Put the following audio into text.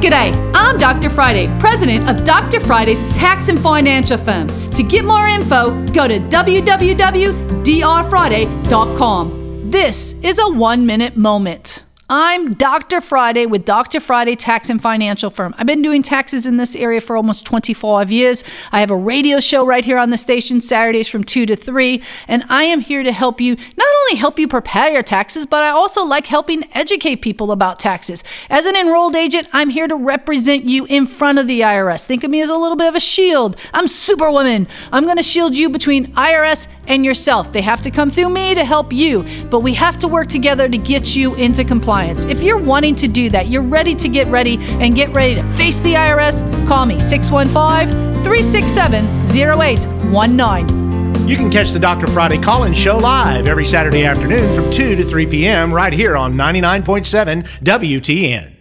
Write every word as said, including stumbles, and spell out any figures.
G'day, I'm Doctor Friday, president of Doctor Friday's Tax and Financial Firm. To get more info, go to w w w dot d r friday dot com. This is a one-minute moment. I'm Doctor Friday with Doctor Friday Tax and Financial Firm. I've been doing taxes in this area for almost twenty-five years. I have a radio show right here on the station, Saturdays from two to three, and I am here to help you, not only help you prepare your taxes, but I also like helping educate people about taxes. As an enrolled agent, I'm here to represent you in front of the I R S. Think of me as a little bit of a shield. I'm Superwoman. I'm going to shield you between I R S and yourself. They have to come through me to help you, but we have to work together to get you into compliance. If you're wanting to do that, you're ready to get ready and get ready to face the I R S, call me six one five, three six seven, zero eight one nine. You can catch the Doctor Friday call-in show live every Saturday afternoon from two to three p.m. right here on ninety-nine point seven W T N.